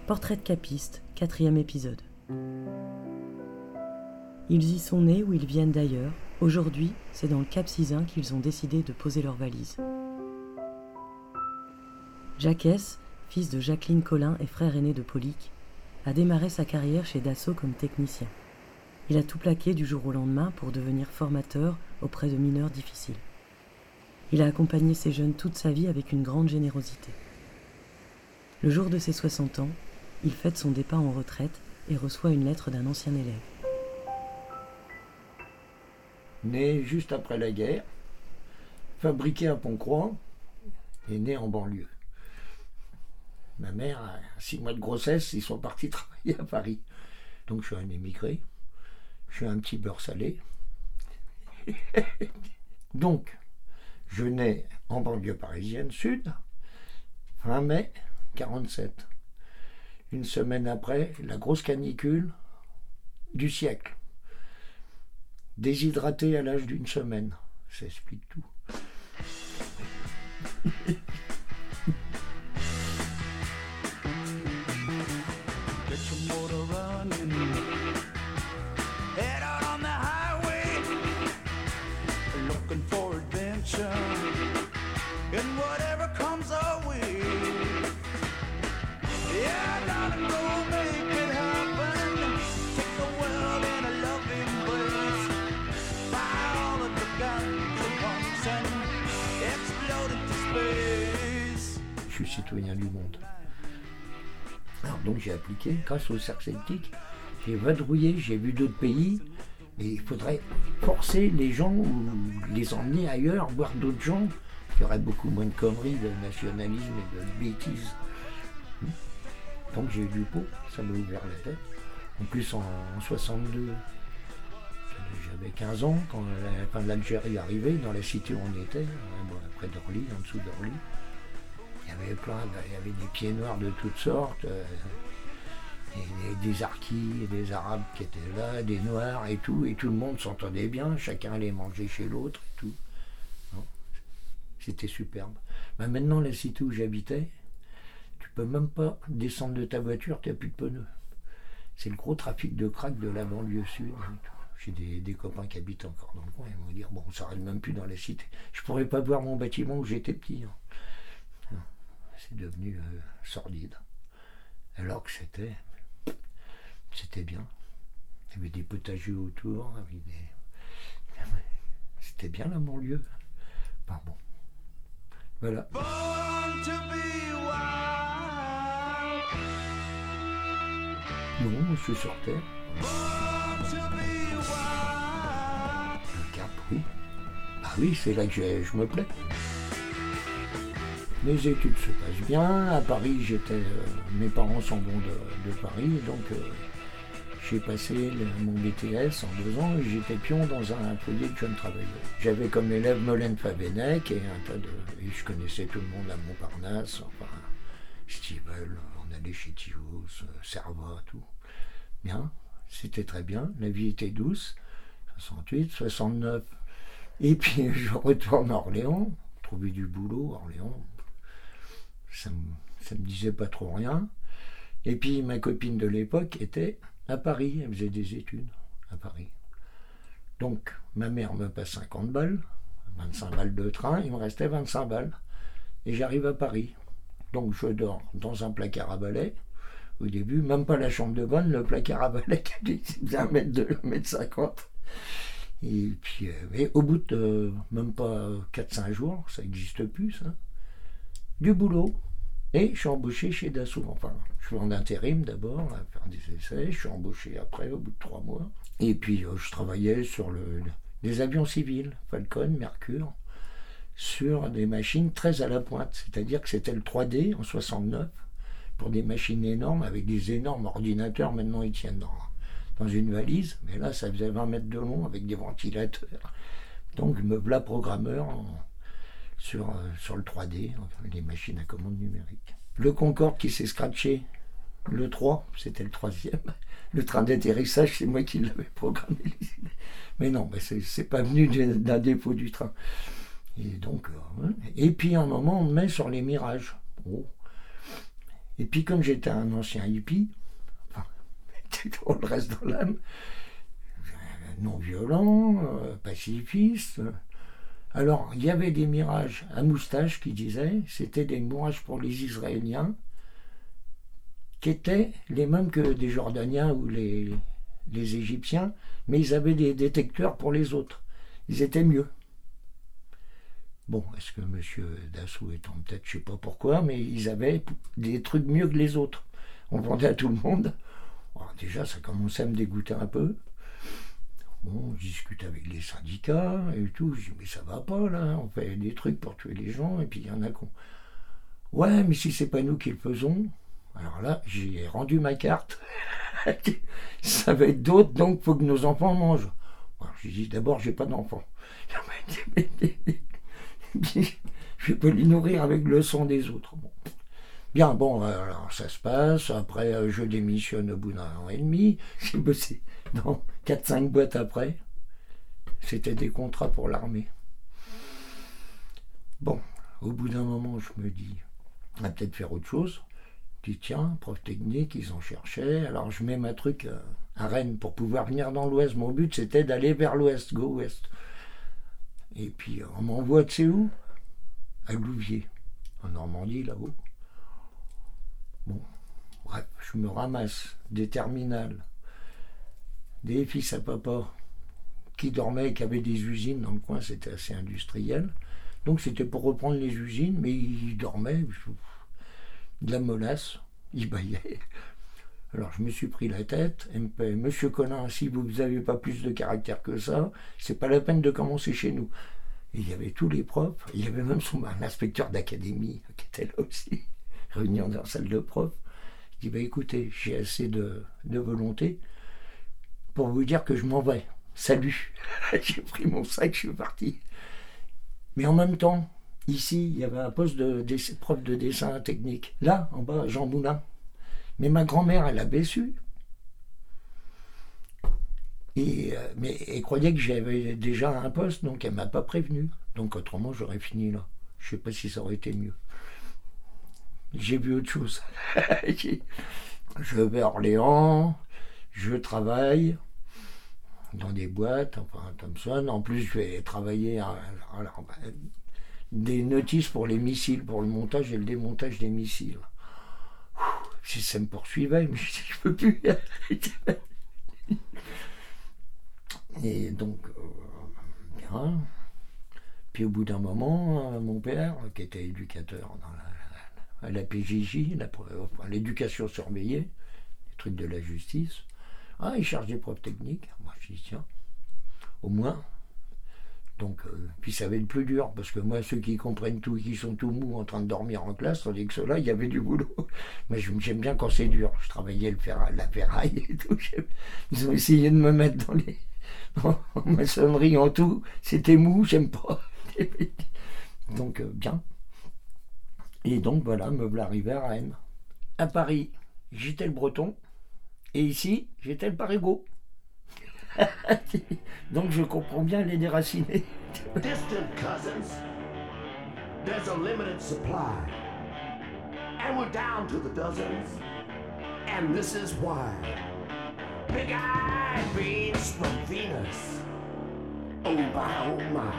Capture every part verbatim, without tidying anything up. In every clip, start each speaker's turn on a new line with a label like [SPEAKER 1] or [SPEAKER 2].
[SPEAKER 1] Portrait de capiste, quatrième épisode. Ils y sont nés ou ils viennent d'ailleurs. Aujourd'hui, c'est dans le Cap Sizun qu'ils ont décidé de poser leurs valises. Jacques S., fils de Jacqueline Collin et frère aîné de Paulique, a démarré sa carrière chez Dassault comme technicien. Il a tout plaqué du jour au lendemain pour devenir formateur auprès de mineurs difficiles. Il a accompagné ces jeunes toute sa vie avec une grande générosité. Le jour de ses soixante ans, il fête son départ en retraite et reçoit une lettre d'un ancien élève.
[SPEAKER 2] Né juste après la guerre, fabriqué à Pont-Croix et né en banlieue. Ma mère, à six mois de grossesse, ils sont partis travailler à Paris. Donc je suis un émigré, je suis un petit beurre salé. Donc, je nais en banlieue parisienne sud, fin mai quarante-sept. Une semaine après, la grosse canicule du siècle. Déshydraté à l'âge d'une semaine. Ça explique tout. Je suis citoyen du monde. Alors donc j'ai appliqué, grâce au cercle celtique, j'ai vadrouillé, j'ai vu d'autres pays, et il faudrait forcer les gens ou les emmener ailleurs, voir d'autres gens. Il y aurait beaucoup moins de conneries, de nationalisme et de bêtises. Donc j'ai eu du pot, ça m'a ouvert la tête. En plus en, en soixante-deux, j'avais quinze ans, quand la fin de l'Algérie arrivait, dans la cité où on était, près d'Orly, en dessous d'Orly. Il y avait plein, de, il y avait des pieds noirs de toutes sortes, euh, et des, des Arquis, et des Arabes qui étaient là, des Noirs et tout, et tout le monde s'entendait bien, chacun allait manger chez l'autre et tout. Non, c'était superbe. Ben maintenant, la cité où j'habitais, tu peux même pas descendre de ta voiture, tu n'as plus de pneus. C'est le gros trafic de crack de la banlieue sud. J'ai des, des copains qui habitent encore dans le coin, ils vont dire, bon, on ne s'arrête même plus dans la cité. Je ne pourrais pas voir mon bâtiment où j'étais petit. Hein. C'est devenu euh, sordide. Alors que c'était, c'était bien. Il y avait des potagers autour, il y avait des... c'était bien la banlieue. Enfin bon, voilà. Non, je suis sur Terre. Le Cap, oui. Bah oui, c'est là que je, je me plais. Les études se passent bien. À Paris, j'étais, euh, mes parents sont bons de, de Paris, donc euh, j'ai passé le, mon B T S en deux ans et j'étais pion dans un foyer de jeunes travailleurs. J'avais comme élève Molaine Favenec et un tas de... Et je connaissais tout le monde à Montparnasse, enfin, Stivel, on allait chez Thios, Servat, tout. Bien, c'était très bien, la vie était douce. soixante-huit, soixante-neuf. Et puis je retourne à Orléans, trouver du boulot, Orléans. Ça me, ça me disait pas trop rien. Et puis ma copine de l'époque était à Paris, elle faisait des études à Paris. Donc ma mère me passe cinquante balles, vingt-cinq balles de train, il me restait vingt-cinq balles. Et j'arrive à Paris. Donc je dors dans un placard à balai. Au début, même pas la chambre de bonne, le placard à balai qui faisait un mètre deux, un mètre cinquante. Et puis euh, et au bout de euh, même pas quatre cinq jours, ça n'existe plus ça. Du boulot. Et je suis embauché chez Dassault. Enfin, je suis en intérim d'abord, à faire des essais. Je suis embauché après, au bout de trois mois. Et puis, euh, je travaillais sur le, les avions civils, Falcon, Mercure, sur des machines très à la pointe. C'est-à-dire que c'était le trois D en soixante-neuf, pour des machines énormes, avec des énormes ordinateurs. Maintenant, ils tiennent dans, dans une valise. Mais là, ça faisait vingt mètres de long, avec des ventilateurs. Donc, me voilà programmeur en... Sur, euh, sur le trois D, enfin, les machines à commande numérique. Le Concorde qui s'est scratché, le trois, c'était le troisième. Le train d'atterrissage, c'est moi qui l'avais programmé. Mais non, mais c'est, c'est pas venu d'un défaut du train. Et donc, euh, et puis à un moment, on me met sur les Mirages. Oh. Et puis comme j'étais un ancien hippie, enfin, tout le reste dans l'âme, non violent, euh, pacifiste. Alors, il y avait des mirages à moustache qui disaient, c'était des mirages pour les Israéliens, qui étaient les mêmes que des Jordaniens ou les, les Égyptiens, mais ils avaient des détecteurs pour les autres. Ils étaient mieux. Bon, est-ce que M. Dassault est en tête, je ne sais pas pourquoi, mais ils avaient des trucs mieux que les autres. On vendait à tout le monde. Alors déjà, ça commençait à me dégoûter un peu. Bon, je discute avec les syndicats et tout. Je dis, mais ça va pas là, on fait des trucs pour tuer les gens, et puis il y en a qu'on. Ouais, mais si c'est pas nous qui le faisons. Alors là, j'ai rendu ma carte. Ça va être d'autres, donc il faut que nos enfants mangent. Alors, je dis, d'abord, j'ai pas d'enfants. Je vais pas les nourrir avec le sang des autres. Bon. Bien, bon, alors ça se passe. Après, je démissionne au bout d'un an et demi. J'ai bossé dans quatre cinq boîtes après. C'était des contrats pour l'armée. Bon, au bout d'un moment, je me dis, on va peut-être faire autre chose. Je dis, tiens, prof technique, ils en cherchaient. Alors, je mets ma truc à Rennes pour pouvoir venir dans l'ouest. Mon but, c'était d'aller vers l'ouest, go ouest. Et puis, on m'envoie, tu sais où ? À Louviers, en Normandie, là-haut. Bon, bref, je me ramasse des terminales, des fils à papa qui dormaient et qui avaient des usines dans le coin, c'était assez industriel. Donc c'était pour reprendre les usines, mais ils dormaient, de la molasse, ils bâillaient. Alors je me suis pris la tête, M P, Monsieur Collin, si vous n'avez pas plus de caractère que ça, c'est pas la peine de commencer chez nous. Et il y avait tous les profs, il y avait même son un inspecteur d'académie qui était là aussi, réuni dans la salle de prof. Je dis, bah écoutez, j'ai assez de, de volonté pour vous dire que je m'en vais. Salut. J'ai pris mon sac, je suis parti. Mais en même temps, ici, il y avait un poste de, de prof de dessin technique. Là, en bas, Jean Moulin. Mais ma grand-mère, elle avait su. Et, euh, mais elle croyait que j'avais déjà un poste, donc elle ne m'a pas prévenu. Donc autrement, j'aurais fini là. Je ne sais pas si ça aurait été mieux. J'ai vu autre chose. Je vais à Orléans, je travaille dans des boîtes, enfin Thomson. En plus, je vais travailler à, à, à, des notices pour les missiles, pour le montage et le démontage des missiles. Si ça me poursuivait, mais je ne peux plus. Et donc, euh, bien. Puis au bout d'un moment, euh, mon père, qui était éducateur dans la, à la P J J, la, enfin, l'éducation surveillée, les trucs de la justice, ah, il charge des profs techniques. Moi, je dis, tiens, au moins. Donc, euh, puis ça va être plus dur, parce que moi, ceux qui comprennent tout et qui sont tout mous en train de dormir en classe, tandis que ceux-là, il y avait du boulot. Moi, j'aime bien quand c'est dur. Je travaillais le fer, la ferraille et tout. Ils ont essayé de me mettre dans les... en maçonnerie, en tout. C'était mou, j'aime pas. Donc, euh, bien. Et donc, voilà, me voilà arrivé à Rennes. À Paris, j'étais le breton. Et ici, j'étais le parigot. Donc je comprends bien les déracinés.
[SPEAKER 3] Distant cousins, there's a limited supply, and we're down to the dozens, and this is why. Big-eyed beans from Venus, oh my, oh my.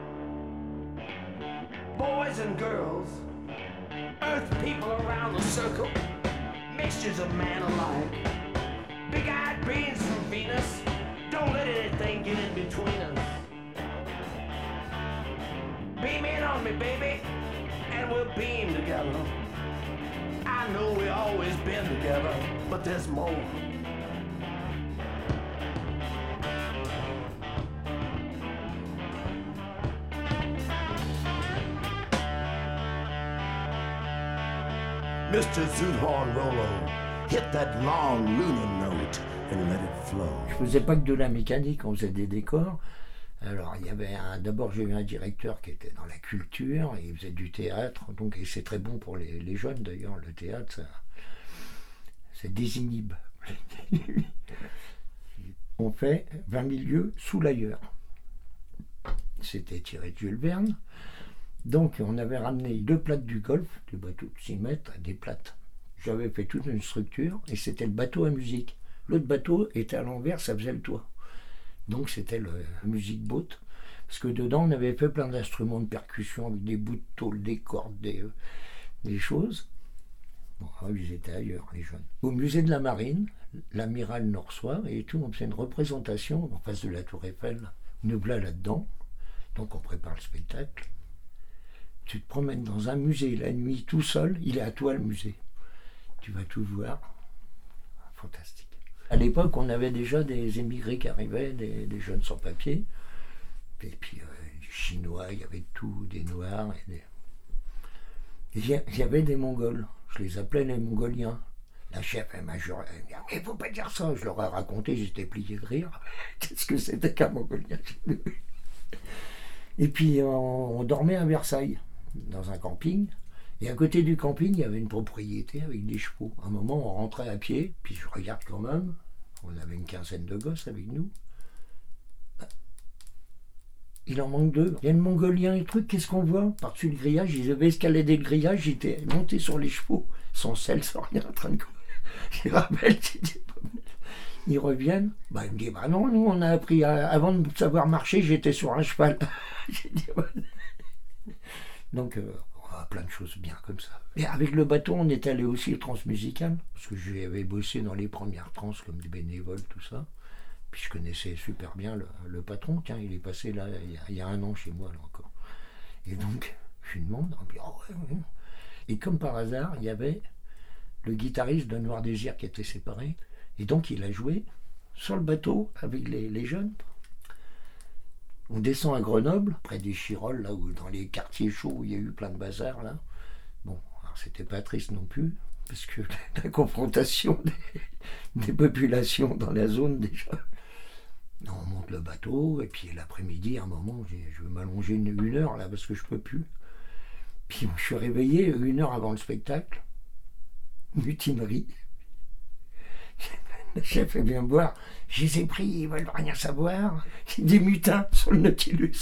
[SPEAKER 3] Boys and girls, earth people around the circle, mixtures of man alike. Big-eyed beans from Venus, don't let anything get in between us. Beam in on me, baby, and we'll beam together. I know we always been together, but there's more. Mister Zoothorn Rollo, hit that long lunar note and let it flow.
[SPEAKER 2] Je faisais pas que de la mécanique, on faisait des décors. Alors il y avait un, d'abord j'ai eu un directeur qui était dans la culture, et il faisait du théâtre, donc et c'est très bon pour les, les jeunes d'ailleurs, le théâtre, ça, ça désinhibe. On fait vingt mille lieues sous l'ailleurs. C'était tiré de Jules Verne. Donc on avait ramené deux plates du Golfe, des bateaux de six mètres, des plates J'avais fait toute une structure et c'était le bateau à musique. L'autre bateau était à l'envers, ça faisait le toit. Donc c'était le music boat. Parce que dedans, on avait fait plein d'instruments de percussion avec des bouts de tôle, des cordes, des, euh, des choses. Bon, ils étaient ailleurs, les jeunes. Au musée de la Marine, l'amiral nous reçoit et tout, on fait une représentation en face de la Tour Eiffel. Nous voilà là-dedans. Donc on prépare le spectacle. Tu te promènes dans un musée la nuit tout seul, il est à toi le musée. Tu vas tout voir. Fantastique. À l'époque, on avait déjà des émigrés qui arrivaient, des, des jeunes sans papier. Et puis euh, des Chinois, il y avait tout, des Noirs. Et des... Il y, y avait des Mongols. Je les appelais les Mongoliens. La chef, elle m'a juré, elle m'a dit, mais il ne faut pas dire ça. Je leur ai raconté, j'étais plié de rire. Qu'est-ce que c'était qu'un Mongolien? Et puis on, on dormait à Versailles, dans un camping. Et à côté du camping, il y avait une propriété avec des chevaux. À un moment, on rentrait à pied, puis je regarde quand même. On avait une quinzaine de gosses avec nous. Il en manque deux. Il y a le Mongolien et truc, qu'est-ce qu'on voit? Par-dessus le grillage, ils avaient escaladé le grillage, j'étais monté sur les chevaux, sans selle, sans rien, en train de courir. Je me rappelle, ils reviennent. Bah, il me dit, bah non, nous on a appris, à... avant de savoir marcher, j'étais sur un cheval. J'ai dit, ouais. Donc, euh, plein de choses bien comme ça. Et avec le bateau, on est allé aussi au transmusical, parce que j'avais bossé dans les premières trans comme des bénévoles, tout ça. Puis je connaissais super bien le, le patron, tiens, il est passé là il y, a, il y a un an chez moi là encore. Et donc, je lui demande, puis, oh, ouais, ouais. Et comme par hasard, il y avait le guitariste de Noir Désir qui était séparé, et donc il a joué sur le bateau avec les, les jeunes. On descend à Grenoble, près des Chirolles, là où dans les quartiers chauds où il y a eu plein de bazar là. Bon, alors c'était pas triste non plus, parce que la confrontation des, des populations dans la zone déjà. On monte le bateau, et puis l'après-midi, à un moment, j'ai, je vais m'allonger une, une heure là, parce que je peux plus. Puis je suis réveillé une heure avant le spectacle. Mutinerie. Le chef vient me voir. Je les ai pris, ils veulent rien savoir. Des mutins sur le Nautilus.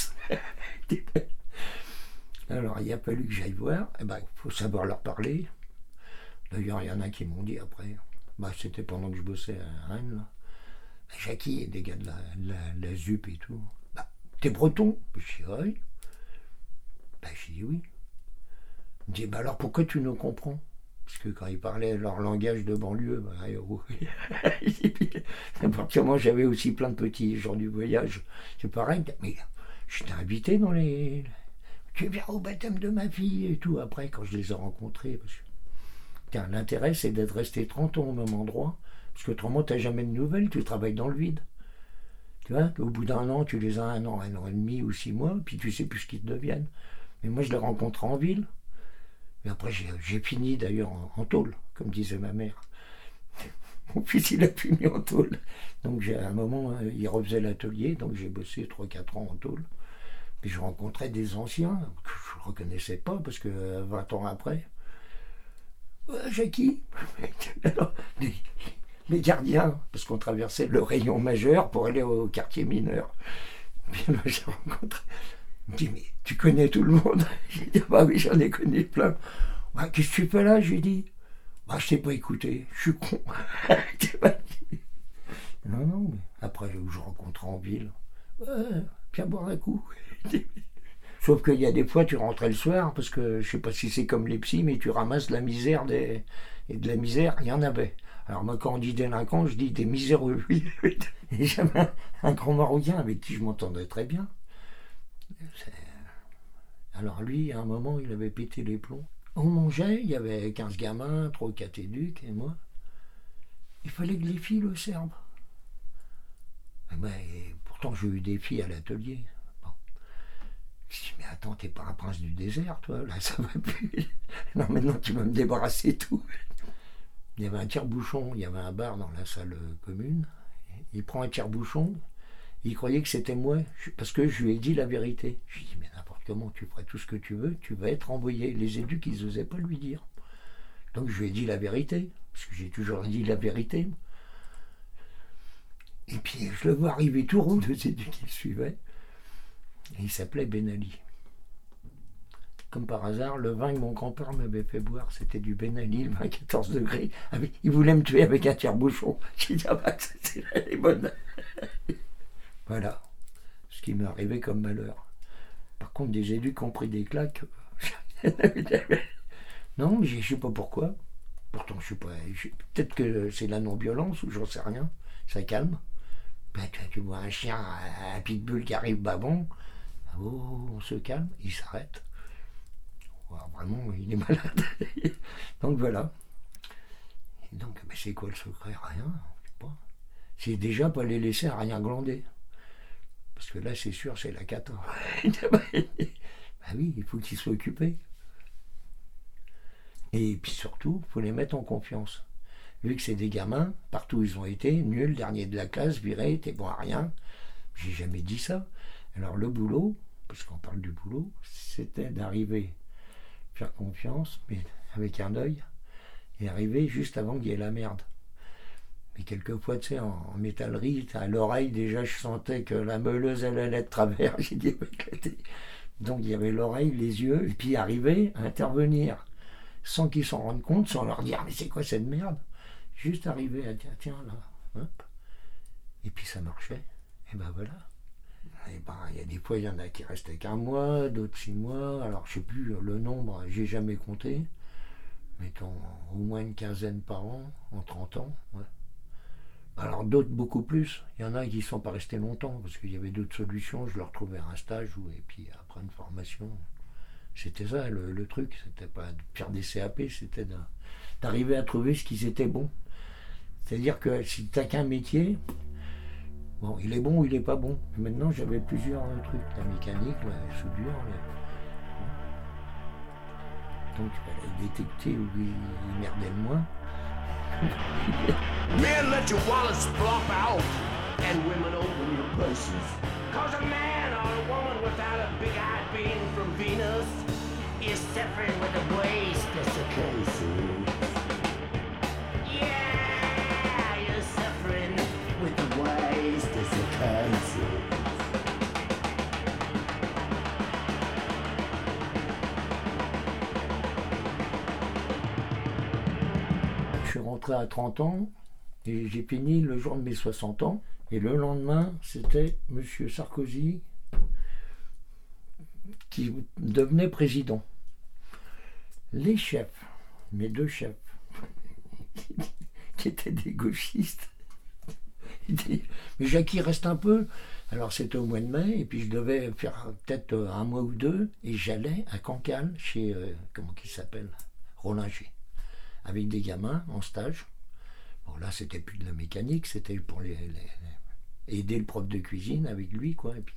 [SPEAKER 2] Alors il a fallu que j'aille voir. Il eh ben, faut savoir leur parler. D'ailleurs, il y en a qui m'ont dit après. Bah, c'était pendant que je bossais à Rennes. Là. Jackie, des gars de la, la, la Z U P et tout. Bah, t'es breton? Je dis oui. Bah, j'ai dit oui. Il me dit, bah alors pourquoi tu nous comprends? Parce que quand ils parlaient leur langage de banlieue, bah, n'importe comment, j'avais aussi plein de petits gens du voyage. C'est pareil, mais j'étais invité dans les. Tu viens au baptême de ma fille et tout, après, quand je les ai rencontrés. Parce que... Tiens, l'intérêt, c'est d'être resté trente ans au même endroit. Parce qu'autrement, tu n'as jamais de nouvelles, tu travailles dans le vide. Tu vois, au bout d'un an, tu les as un an, un an et demi ou six mois, puis tu sais plus ce qu'ils deviennent. Mais moi, je les rencontre en ville. Mais après, j'ai, j'ai fini d'ailleurs en, en tôle, comme disait ma mère. Mon fils, il a fini en tôle. Donc, j'ai, à un moment, il refaisait l'atelier, donc j'ai bossé trois quatre ans en tôle. Puis je rencontrais des anciens que je ne reconnaissais pas, parce que vingt ans après, euh, Jackie, alors, les, les gardiens, parce qu'on traversait le rayon majeur pour aller au quartier mineur. Puis là, j'ai rencontré. Il me dit, mais tu connais tout le monde? J'ai dit, bah oui, j'en ai connu plein. Bah, qu'est-ce que tu fais là? J'ai dit, bah je t'ai pas écouté, je suis con. Non, non, mais après, je rencontre en ville. Ouais, viens boire un coup. Sauf qu'il y a des fois, tu rentrais le soir, parce que je sais pas si c'est comme les psys, mais tu ramasses de la misère des... et de la misère, il y en avait. Alors moi, quand on dit délinquant, je dis des miséreux. Et j'avais un, un grand Marocain avec qui je m'entendais très bien. C'est... Alors lui, à un moment, il avait pété les plombs. On mangeait, il y avait quinze gamins, trois ou quatre éduques, et moi. Il fallait que les filles le servent. Et ben, et pourtant, j'ai eu des filles à l'atelier. Bon. Je dis, mais attends, t'es pas un prince du désert, toi, là, ça va plus. Non, maintenant, tu vas me débarrasser tout. Il y avait un tire-bouchon, il y avait un bar dans la salle commune. Il prend un tire-bouchon, il croyait que c'était moi, parce que je lui ai dit la vérité. Je lui ai dit, mais n'importe comment, tu ferais tout ce que tu veux, tu vas être envoyé. Les éduques, ils n'osaient pas lui dire. Donc je lui ai dit la vérité, parce que j'ai toujours dit la vérité. Et puis je le vois arriver tout rond, deux éduques qui le suivaient. Et il s'appelait Ben Ali. comme par hasard, le vin que mon grand-père m'avait fait boire, c'était du Ben Ali, le vin à quatorze degrés. Il voulait me tuer avec un tire-bouchon. J'ai dit, ah bah, c'est elle est bonne. Voilà ce qui m'est arrivé comme malheur. Par contre, des éducs qui ont pris des claques. Non, mais je ne sais pas pourquoi. Pourtant, je sais pas. Je, peut-être que c'est la non-violence ou j'en sais rien. Ça calme. Ben, tu, tu vois un chien, un pitbull qui arrive babon. Oh, on se calme, il s'arrête. Oh, vraiment, il est malade. Donc voilà. Et donc, mais c'est quoi le secret? Rien. Je sais pas. C'est déjà pas les laisser à rien glander. Parce que là, c'est sûr, c'est la cata. Bah oui, il faut qu'ils soient occupés. Et puis surtout, il faut les mettre en confiance. Vu que c'est des gamins, partout où ils ont été, nuls, dernier de la classe, virés, t'es bon à rien. J'ai jamais dit ça. Alors le boulot, parce qu'on parle du boulot, c'était d'arriver, faire confiance, mais avec un œil, et arriver juste avant qu'il y ait la merde. Mais quelquefois, tu sais, en, en métallerie, à l'oreille, déjà, je sentais que la meuleuse, elle allait de travers. J'ai dit, éclater. Donc, il y avait l'oreille, les yeux, et puis arriver à intervenir, sans qu'ils s'en rendent compte, sans leur dire, mais c'est quoi cette merde? Juste arriver à dire, tiens, là, hop. Et puis, ça marchait. Et ben voilà. Et ben, il y a des fois, il y en a qui restaient qu'un mois, d'autres six mois. Alors, je sais plus le nombre, j'ai jamais compté. Mettons, au moins une quinzaine par an, en trente ans, ouais. Alors d'autres beaucoup plus, il y en a qui ne sont pas restés longtemps parce qu'il y avait d'autres solutions, je leur trouvais un stage ou, et puis après une formation. C'était ça le, le truc, c'était pas de faire des C A P, c'était de, d'arriver à trouver ce qui était bon. C'est-à-dire que si tu n'as qu'un métier, bon, il est bon ou il n'est pas bon. Maintenant j'avais plusieurs euh, trucs, la mécanique, la soudure. La... Donc il fallait détecter où il, il merdait le moins.
[SPEAKER 3] Men, let your wallets flop out, and women open your purses. Cause a man or a woman without a big-eyed being from Venus is suffering with a waste desiccation. Yeah, you're suffering with the waste desiccation.
[SPEAKER 2] Je suis rentré à trente ans et j'ai fini le jour de mes soixante ans. Et le lendemain, c'était M. Sarkozy qui devenait président. Les chefs, mes deux chefs, qui étaient des gauchistes, ils disaient, mais Jackie, reste un peu. Alors c'était au mois de mai, et puis je devais faire peut-être un mois ou deux, et j'allais à Cancale, chez, euh, comment il s'appelle, Rollinger, avec des gamins en stage. Bon là, c'était plus de la mécanique, c'était pour les, les, les, aider le prof de cuisine avec lui, quoi. Et puis,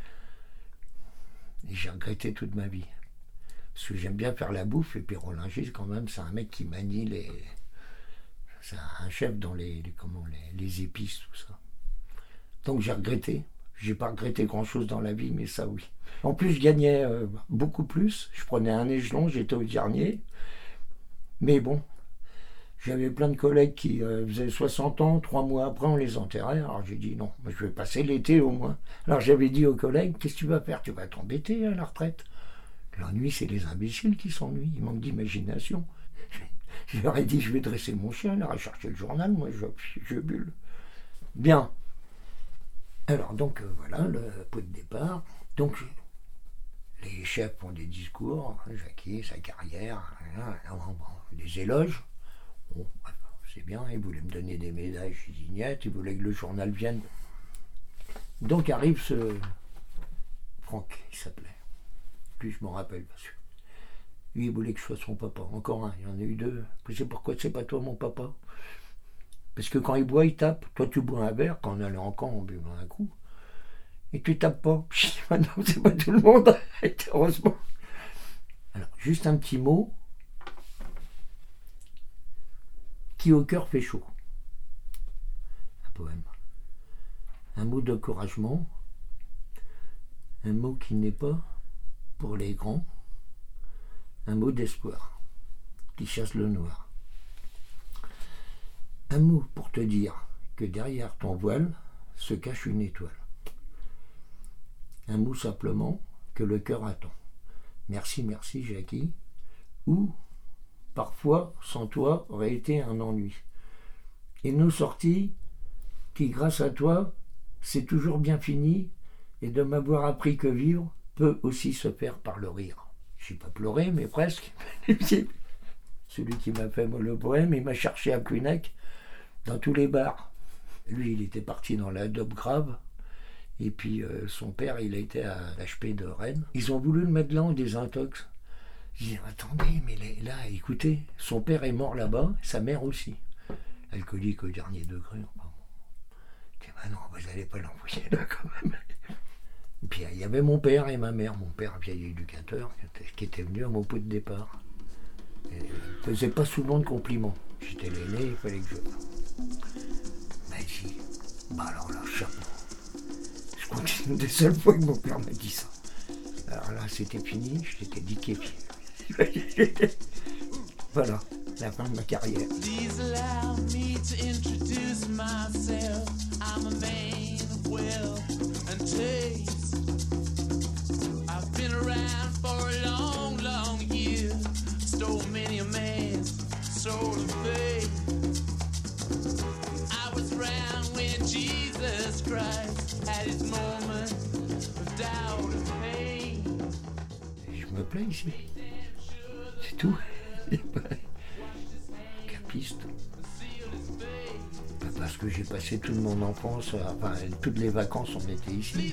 [SPEAKER 2] et j'ai regretté toute ma vie. Parce que j'aime bien faire la bouffe, et puis Rollinger, quand même, c'est un mec qui manie les... C'est un chef dans les, les, comment, les, les épices, tout ça. Donc j'ai regretté. J'ai pas regretté grand-chose dans la vie, mais ça, oui. En plus, je gagnais euh, beaucoup plus. Je prenais un échelon, j'étais au dernier. Mais bon, j'avais plein de collègues qui euh, faisaient soixante ans, trois mois après, on les enterrait. Alors j'ai dit non, je vais passer l'été au moins. Alors j'avais dit aux collègues, qu'est-ce que tu vas faire? Tu vas t'embêter à la retraite. L'ennui, c'est les imbéciles qui s'ennuient, ils manquent d'imagination. Je leur ai dit, je vais dresser mon chien, il ira chercher le journal, moi je, je bulle. Bien. Alors donc euh, voilà le pot de départ. Donc les chefs font des discours, hein, Jackie, sa carrière, hein, des éloges. Bon, c'est bien, ils voulaient me donner des médailles chez Zignette, ils voulaient que le journal vienne. Donc arrive ce Franck, il s'appelait. Lui, je m'en rappelle, parce que lui, il voulait que je sois son papa. Encore un, il y en a eu deux. Je sais pourquoi c'est pas toi mon papa. Parce que quand il boit, il tape. Toi, tu bois un verre, quand on allait en camp, on buvait un coup. Et tu tapes pas. Non, c'est pas tout le monde, heureusement. Alors, juste un petit mot. Qui au cœur fait chaud. Un poème. Un mot d'encouragement. Un mot qui n'est pas pour les grands. Un mot d'espoir qui chasse le noir. Un mot pour te dire que derrière ton voile se cache une étoile. Un mot simplement que le cœur attend, merci, merci Jackie, ou parfois sans toi aurait été un ennui. Et nos sorties, qui grâce à toi, c'est toujours bien fini, et de m'avoir appris que vivre peut aussi se faire par le rire. Je n'ai pas pleuré, mais presque. Celui qui m'a fait le poème, il m'a cherché à Queenec dans tous les bars. Lui, il était parti dans la dope grave. Et puis euh, son père, il a été à l'H P de Rennes. Ils ont voulu le mettre là en désintox. Je dis, attendez, mais là, écoutez, son père est mort là-bas, sa mère aussi. Alcoolique au dernier degré. Je dis, bah non, vous n'allez pas l'envoyer là quand même. Et puis il y avait mon père et ma mère. Mon père, vieil éducateur, qui était, qui était venu à mon pot de départ. Et il ne faisait pas souvent de compliments. J'étais l'aîné, il fallait que je... Il m'a dit, bah alors là, chapeau. Je continue des seules fois que mon père m'a dit ça. Alors là, c'était fini, je t'étais dit képi. Voilà, la fin de ma carrière. Please allow me to introduce myself. I'm a man of wealth and taste. I've been around for a long, long year. Stole many a man's soul of faith. I was around when Jesus Christ had his moment of doubt and pain. Je me plais ici. C'est tout. Capiste. Parce que j'ai passé toute mon enfance, enfin toutes les vacances on était ici.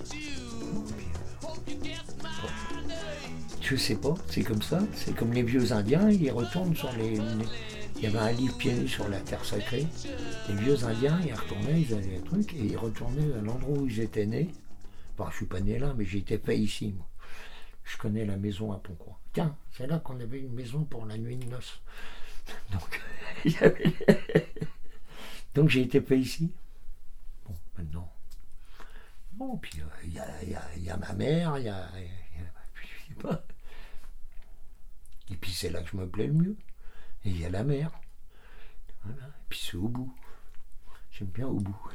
[SPEAKER 2] Je sais pas, c'est comme ça, c'est comme les vieux indiens, ils retournent sur les... Il y avait un livre pieds nus sur la terre sacrée. Les vieux indiens, ils retournaient, ils avaient des trucs, et ils retournaient à l'endroit où ils étaient nés. Enfin, je suis pas né là, mais j'ai été fait ici, moi. Je connais la maison à Pontcroix. Tiens, c'est là qu'on avait une maison pour la nuit de noces. Donc, il y avait... Donc j'ai été fait ici. Bon, maintenant. Bon, puis il euh, y, y, y a ma mère, il y a... Y a je sais pas. Et puis c'est là que je me plais le mieux. Et il y a la mer. Voilà. Et puis c'est au bout. J'aime bien au bout.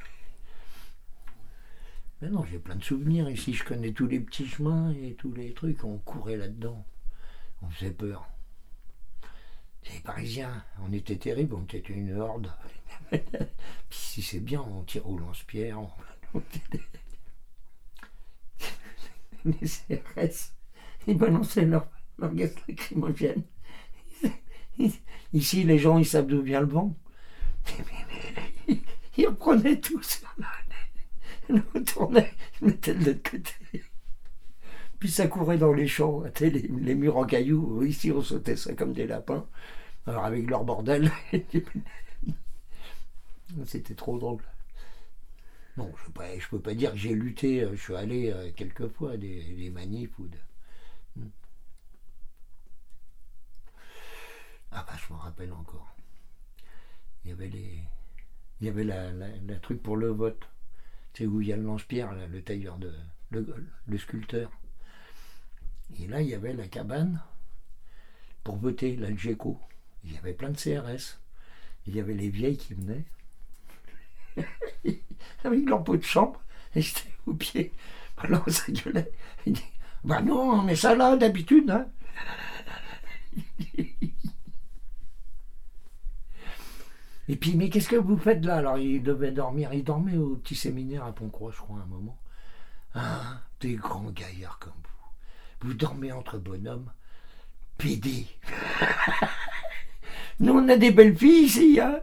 [SPEAKER 2] Mais non, j'ai plein de souvenirs ici. Je connais tous les petits chemins et tous les trucs. On courait là-dedans. On faisait peur. Les Parisiens, on était terribles, on était une horde. Puis si c'est bien, on tire au lance-pierre. On... Les C R S, ils balançaient leur, leur gaz lacrymogène. Ici, les gens, ils savent d'où vient le vent. Ils reprenaient tous. Ils retournaient, ils mettaient de l'autre côté. Puis ça courait dans les champs, les, les murs en cailloux. Ici, on sautait ça comme des lapins. Alors, avec leur bordel. C'était trop drôle. Non, je ne peux, peux pas dire que j'ai lutté. Je suis allé euh, quelques fois à des, des manifs ou de... Ah bah, je m'en rappelle encore. Il y avait les... Il y avait la, la, la truc pour le vote. Tu sais, où il y a le lance-pierre, là, le tailleur de... Le, le sculpteur. Et là, il y avait la cabane pour voter, là, le GECO. Il y avait plein de C R S. Il y avait les vieilles qui venaient avec leur pot de chambre et j'étais au pied. Alors ça gueulait. Il dit, bah non, on met ça là d'habitude. Hein. Et puis, mais qu'est-ce que vous faites là? Alors il devait dormir. Il dormait au petit séminaire à Pontcroix, je crois, à un moment. Ah, des grands gaillards comme vous. Vous dormez entre bonhommes. Pédé. Nous, on a des belles filles ici, hein.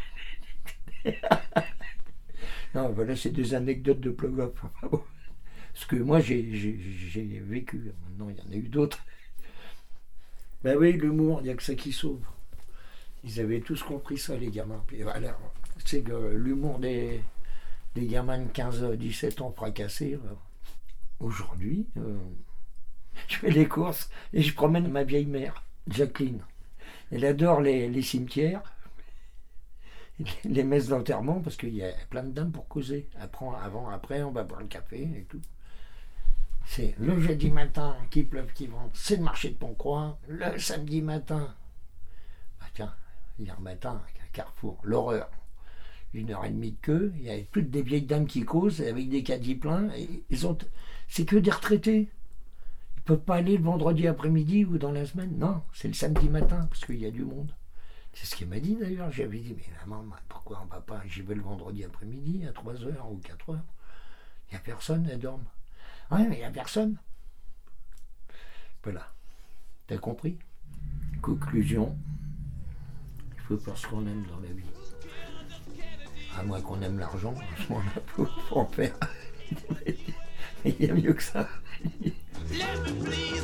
[SPEAKER 2] Non, voilà, c'est des anecdotes de Plogoff. Parce que moi, j'ai, j'ai, j'ai vécu. Maintenant, il y en a eu d'autres. Ben oui, l'humour, il n'y a que ça qui sauve. Ils avaient tous compris ça, les gamins. Puis voilà, c'est que l'humour des, des gamins de quinze à dix-sept ans fracassés, là. Aujourd'hui, euh, je fais les courses et je promène ma vieille mère, Jacqueline. Elle adore les, les cimetières, les messes d'enterrement, parce qu'il y a plein de dames pour causer. Après, avant, après, on va boire le café et tout. C'est le jeudi matin, qu'il pleuve, qu'il vente, c'est le marché de Pontcroix. Le samedi matin, bah tiens, hier matin, à Carrefour, l'horreur. Une heure et demie de queue, il y a toutes des vieilles dames qui causent avec des caddies pleins. Et ils ont, c'est que des retraités. Ils peuvent pas aller le vendredi après-midi ou dans la semaine. Non, c'est le samedi matin, parce qu'il y a du monde. C'est ce qu'il m'a dit d'ailleurs. J'avais dit, mais maman, pourquoi on va pas? J'y vais le vendredi après-midi à trois heures ou quatre heures. Il n'y a personne, elle dorme. Ouais, mais il n'y a personne. Voilà. T'as compris? Conclusion. Il faut faire ce qu'on aime dans la vie. À moins qu'on aime l'argent, à ce moment-là, faut en faire. Il y a mieux que ça. Let me please